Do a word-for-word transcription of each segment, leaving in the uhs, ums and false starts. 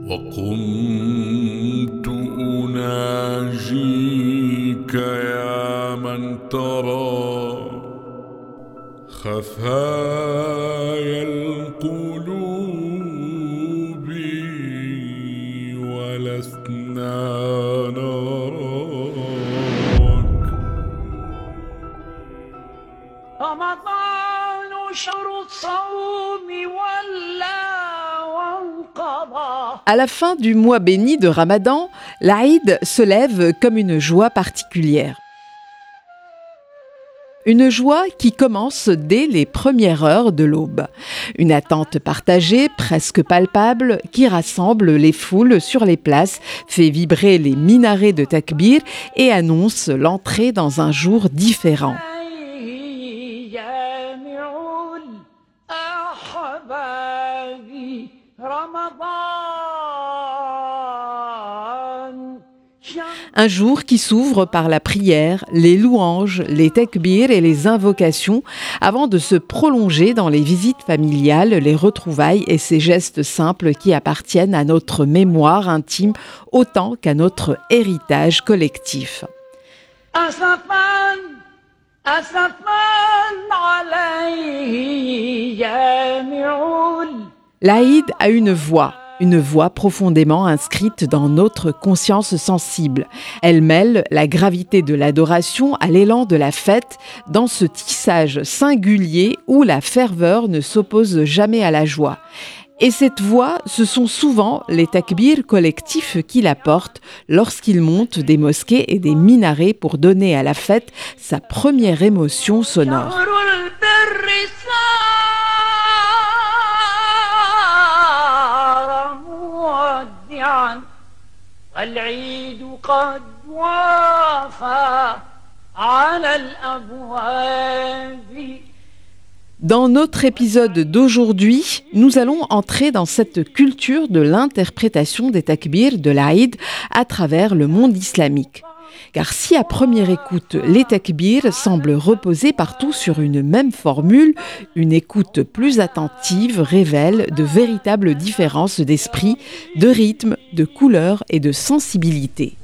وكنت أناجيك يا من ترى خفايا القلوب ولسنا نراك. رمضان شهر الصوم ولا وانقضى. À la fin du mois béni de Ramadan, l'Aïd se lève comme une joie particulière. Une joie qui commence dès les premières heures de l'aube. Une attente partagée, presque palpable, qui rassemble les foules sur les places, fait vibrer les minarets de takbir et annonce l'entrée dans un jour différent. Un jour qui s'ouvre par la prière, les louanges, les takbirs et les invocations, avant de se prolonger dans les visites familiales, les retrouvailles et ces gestes simples qui appartiennent à notre mémoire intime autant qu'à notre héritage collectif. L'Aïd a une voix. Une voix profondément inscrite dans notre conscience sensible. Elle mêle la gravité de l'adoration à l'élan de la fête dans ce tissage singulier où la ferveur ne s'oppose jamais à la joie. Et cette voix, ce sont souvent les takbirs collectifs qui la portent lorsqu'ils montent des mosquées et des minarets pour donner à la fête sa première émotion sonore. العيد قد وافى على الأبواب. Dans notre épisode d'aujourd'hui, nous allons entrer dans cette culture de l'interprétation des takbirs de l'Aïd à travers le monde islamique. Car si à première écoute, les takbirs semblent reposer partout sur une même formule, une écoute plus attentive révèle de véritables différences d'esprit, de rythme, de couleur et de sensibilité.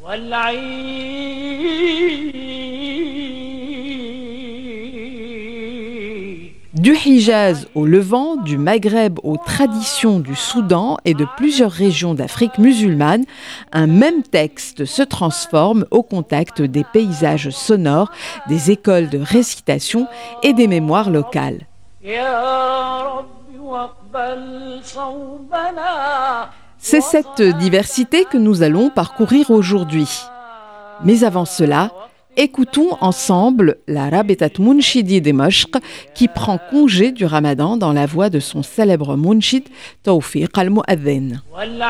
Du Hijaz au Levant, du Maghreb aux traditions du Soudan et de plusieurs régions d'Afrique musulmane, un même texte se transforme au contact des paysages sonores, des écoles de récitation et des mémoires locales. C'est cette diversité que nous allons parcourir aujourd'hui. Mais avant cela, écoutons ensemble la Rabitat Mounchidi Dimashq qui prend congé du Ramadan dans la voix de son célèbre mounchid Tawfiq al-Mu'adhin.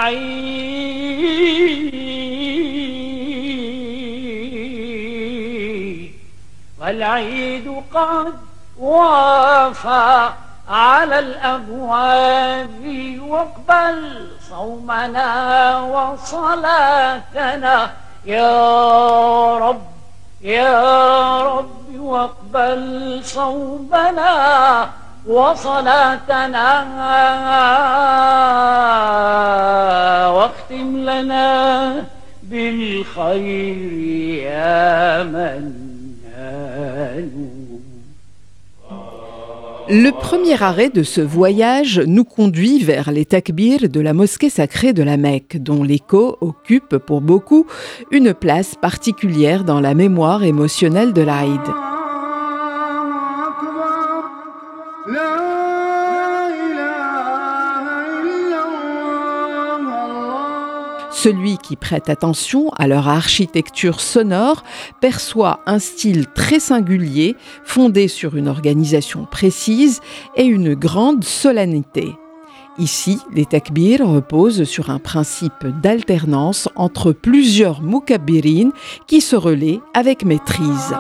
والعيد قد وافى على الأبواب واقبل صومنا وصلاتنا يا رب يا رب واقبل صومنا وصلاتنا واختم لنا بالخير يا منان. Le premier arrêt de ce voyage nous conduit vers les takbirs de la mosquée sacrée de la Mecque, dont l'écho occupe pour beaucoup une place particulière dans la mémoire émotionnelle de l'Aïd. Celui qui prête attention à leur architecture sonore perçoit un style très singulier, fondé sur une organisation précise et une grande solennité. Ici, les takbirs reposent sur un principe d'alternance entre plusieurs mukabbirin qui se relaient avec maîtrise.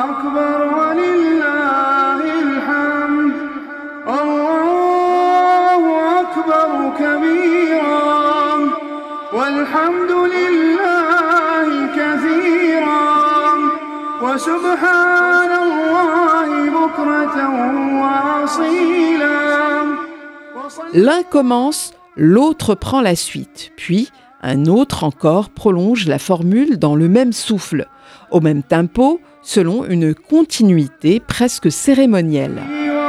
والحمد لله كثيرا وسبحان الله بكرة وأصيلا. L'un commence, L'autre prend la suite, puis un autre encore prolonge la formule dans le même souffle, au même tempo, selon une continuité presque cérémonielle.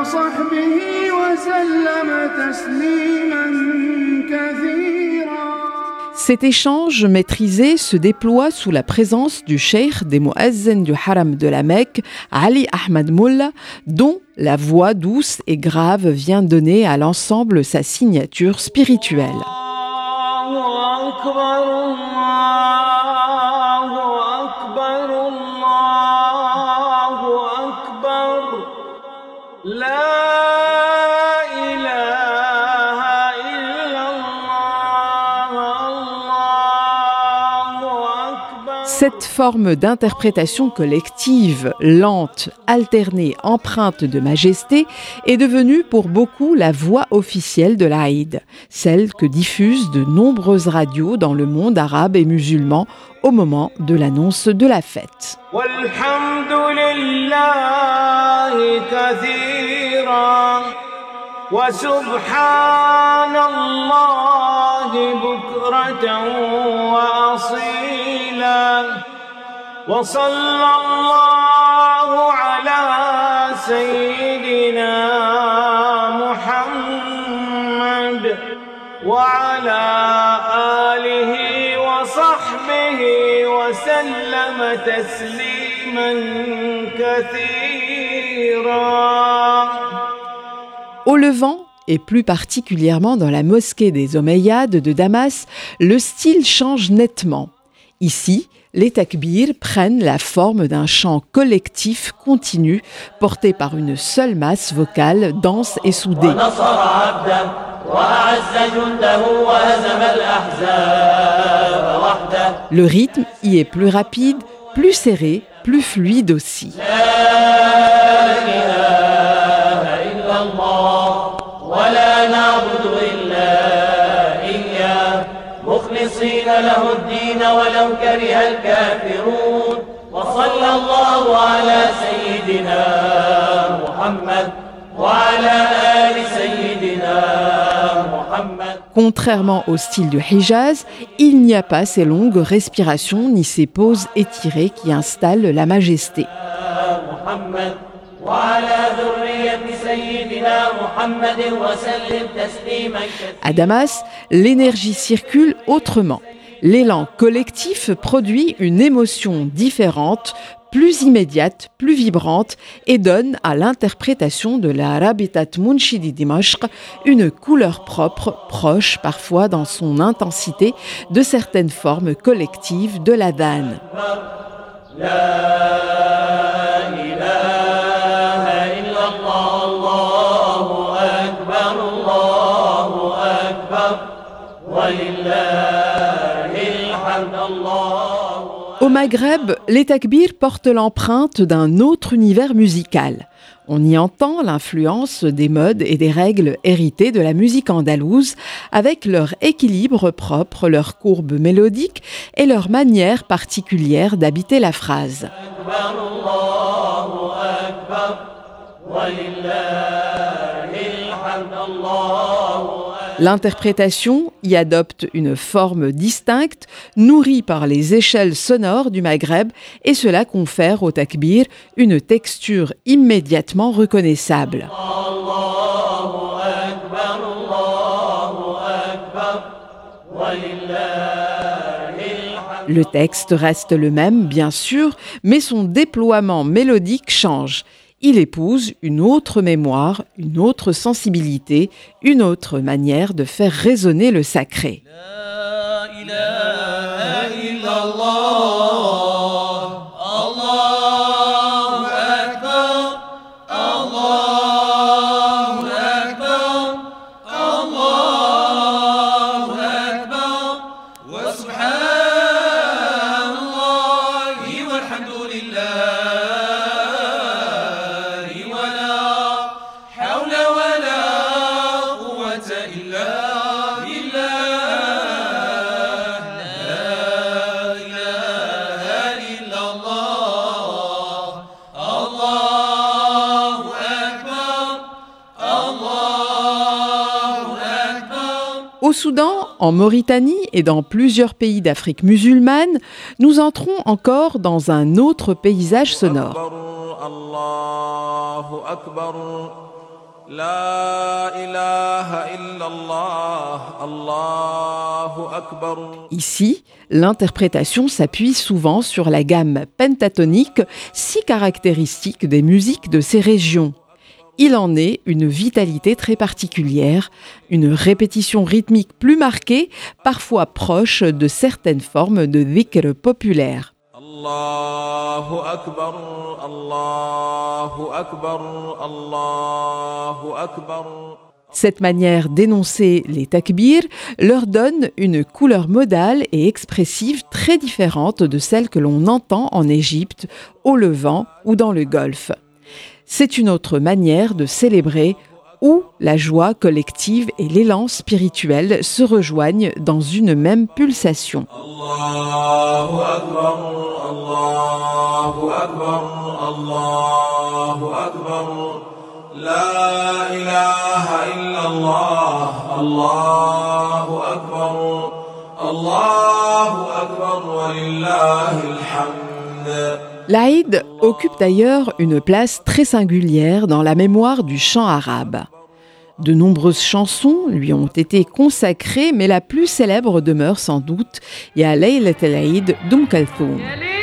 Cet échange maîtrisé se déploie sous la présence du cheikh des muazzins du haram de la Mecque, Ali Ahmad Mullah, dont la voix douce et grave vient donner à l'ensemble sa signature spirituelle. Cette forme d'interprétation collective, lente, alternée, empreinte de majesté, est devenue pour beaucoup la voix officielle de l'Aïd, celle que diffusent de nombreuses radios dans le monde arabe et musulman au moment de l'annonce de la fête. وصلى الله على سيدنا محمد وعلى آله وصحبه وسلم تسليما كثيرا. Au Levant, et plus particulièrement dans la mosquée des Omeyyades de Damas, le style change nettement. Ici, les takbirs prennent la forme d'un chant collectif continu, porté par une seule masse vocale dense et soudée. Le rythme y est plus rapide, plus serré, plus fluide aussi. مخلصين له الدين ولو كره الكافرون وصلى الله على سيدنا محمد وعلى آل سيدنا محمد. Contrairement au style du Hijaz, il n'y a pas ces longues respirations ni ces pauses étirées qui installent la majesté. À Damas, l'énergie circule autrement. L'élan collectif produit une émotion différente, plus immédiate, plus vibrante et donne à l'interprétation de la Rabitat Munshidi Dimashq une couleur propre, proche parfois dans son intensité de certaines formes collectives de l'adhan. Au Maghreb, les takbirs portent l'empreinte d'un autre univers musical. On y entend l'influence des modes et des règles héritées de la musique andalouse, avec leur équilibre propre, leur courbe mélodique et leur manière particulière d'habiter la phrase. L'interprétation y adopte une forme distincte, nourrie par les échelles sonores du Maghreb, et cela confère au takbir une texture immédiatement reconnaissable. Le texte reste le même, bien sûr, mais son déploiement mélodique change. Il épouse une autre mémoire, une autre sensibilité, une autre manière de faire résonner le sacré. إلا بالله Au Soudan, en Mauritanie et dans plusieurs pays d'Afrique musulmane, nous entrons encore dans un autre paysage sonore. Allahu Akbar, la ilaha illallah, Allahu Akbar. Ici, l'interprétation s'appuie souvent sur la gamme pentatonique, si caractéristique des musiques de ces régions. Il en est une vitalité très particulière, une répétition rythmique plus marquée, parfois proche de certaines formes de dhikr populaires. Allahu Akbar, Allahu Akbar, Allahu Akbar. Cette manière d'énoncer les takbirs leur donne une couleur modale et expressive très différente de celle que l'on entend en Égypte, au Levant ou dans le Golfe. C'est une autre manière de célébrer où la joie collective et l'élan spirituel se rejoignent dans une même pulsation. Allahu Akbar, Allahu Akbar, Allahu Akbar, la ilaha illallah, Allahu Akbar, Allahu Akbar, wa lillahil hamd. L'Aïd occupe d'ailleurs une place très singulière dans la mémoire du chant arabe. De nombreuses chansons lui ont été consacrées, mais la plus célèbre demeure sans doute Ya Laylat al-Aïd d'Oum Kalthoum.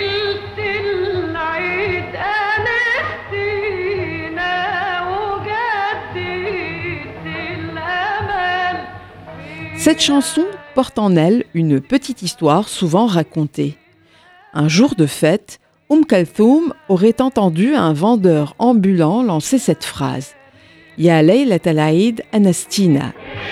Cette chanson porte en elle une petite histoire souvent racontée. Un jour de fête, Oum Kalthoum aurait entendu un vendeur ambulant lancer cette phrase « Ya Laylat al-Aïd Anastina ».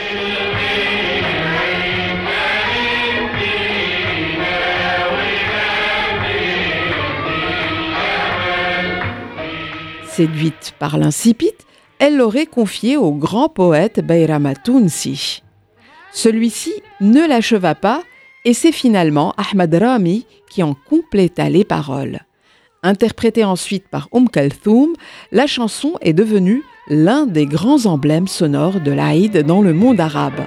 Séduite par l'incipit, elle l'aurait confié au grand poète Bayram Tounsi. Celui-ci ne l'acheva pas et c'est finalement Ahmad Rami qui en compléta les paroles. Interprétée ensuite par Oum Kalthoum, la chanson est devenue l'un des grands emblèmes sonores de l'Aïd dans le monde arabe.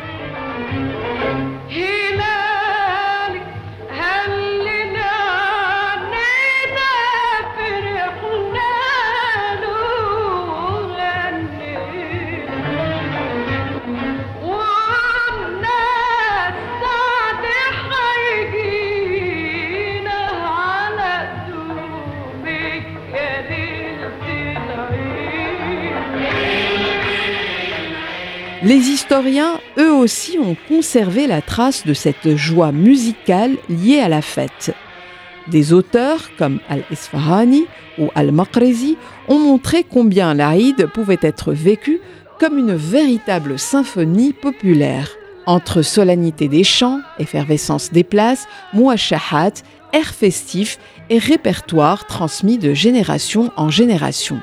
Les historiens, eux aussi, ont conservé la trace de cette joie musicale liée à la fête. Des auteurs comme Al-Isfahani ou Al-Maqrizi ont montré combien l'Aïd pouvait être vécu comme une véritable symphonie populaire. Entre solennité des chants, effervescence des places, mouachahat, air festif et répertoire transmis de génération en génération.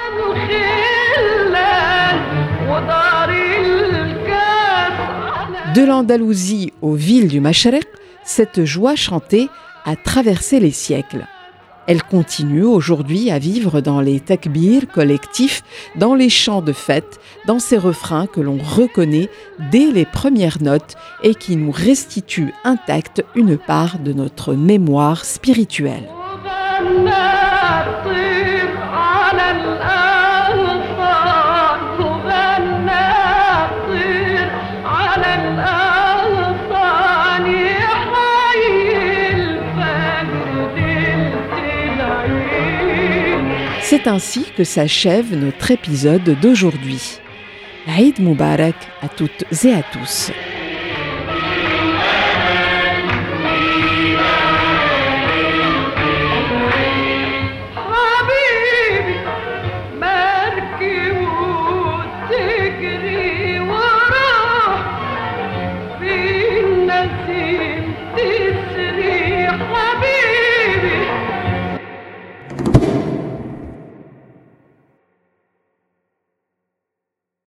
De l'Andalousie aux villes du Mashriq, cette joie chantée a traversé les siècles. Elle continue aujourd'hui à vivre dans les takbirs collectifs, dans les chants de fête, dans ces refrains que l'on reconnaît dès les premières notes et qui nous restituent intacte une part de notre mémoire spirituelle. C'est ainsi que s'achève notre épisode d'aujourd'hui. Aïd Moubarak à toutes et à tous.